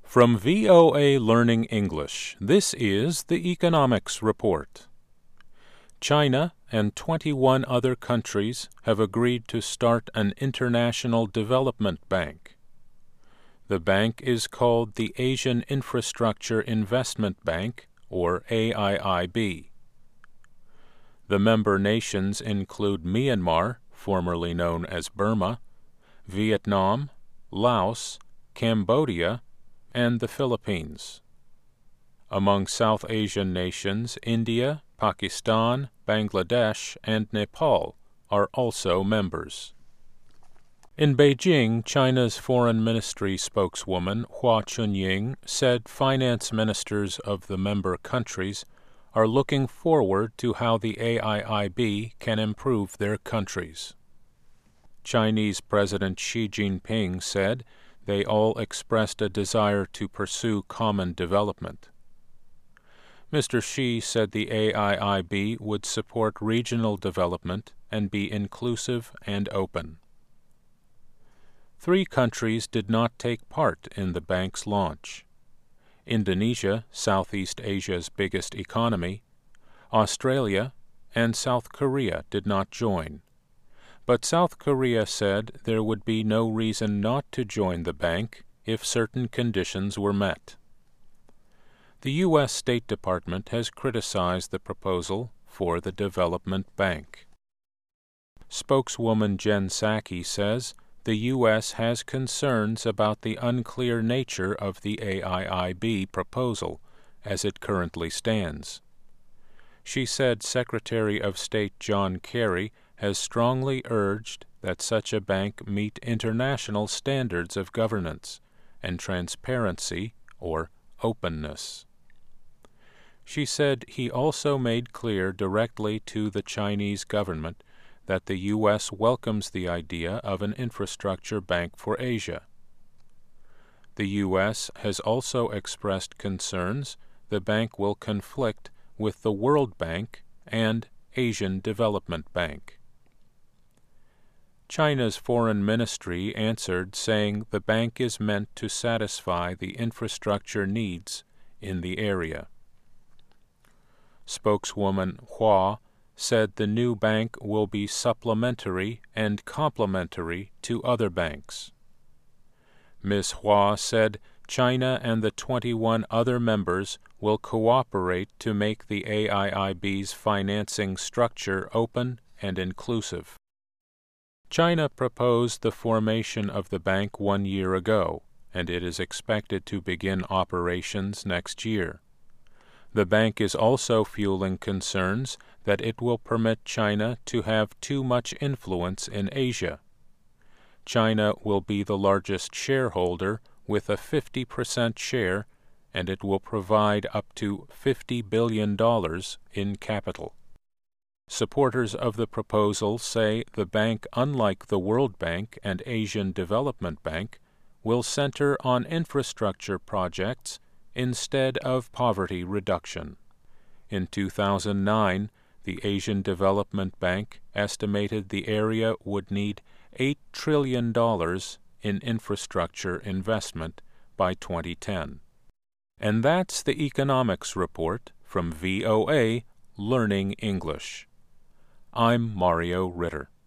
From VOA Learning English, this is the Economics Report. China and 21 other countries have agreed to start an international development bank. The bank is called the Asian Infrastructure Investment Bank, or AIIB. The member nations include Myanmar, formerly known as Burma, Vietnam, Laos, Cambodia, and the Philippines. Among South Asian nations, India, Pakistan, Bangladesh, and Nepal are also members. In Beijing, China's Foreign Ministry spokeswoman Hua Chunying said finance ministers of the member countries are looking forward to how the AIIB can improve their countries. Chinese President Xi Jinping said they all expressed a desire to pursue common development. Mr. Xi said the AIIB would support regional development and be inclusive and open. 3 countries did not take part in the bank's launch: Indonesia, Southeast Asia's biggest economy, Australia, and South Korea did not join. But South Korea said there would be no reason not to join the bank if certain conditions were met. The U.S. State Department has criticized the proposal for the development bank. Spokeswoman Jen Psaki says the U.S. has concerns about the unclear nature of the AIIB proposal as it currently stands. She said Secretary of State John Kerry has strongly urged that such a bank meet international standards of governance and transparency or openness. She said he also made clear directly to the Chinese government that the U.S. welcomes the idea of an infrastructure bank for Asia. The U.S. has also expressed concerns the bank will conflict with the World Bank and Asian Development Bank. China's foreign ministry answered saying the bank is meant to satisfy the infrastructure needs in the area. Spokeswoman Hua said the new bank will be supplementary and complementary to other banks. Ms. Hua said China and the 21 other members will cooperate to make the AIIB's financing structure open and inclusive. China proposed the formation of the bank 1 year ago, and it is expected to begin operations next year. The bank is also fueling concerns that it will permit China to have too much influence in Asia. China will be the largest shareholder with a 50% share, and it will provide up to $50 billion in capital. Supporters of the proposal say the bank, unlike the World Bank and Asian Development Bank, will center on infrastructure projects instead of poverty reduction. In 2009, the Asian Development Bank estimated the area would need $8 trillion in infrastructure investment by 2010. And that's the Economics Report from VOA Learning English. I'm Mario Ritter.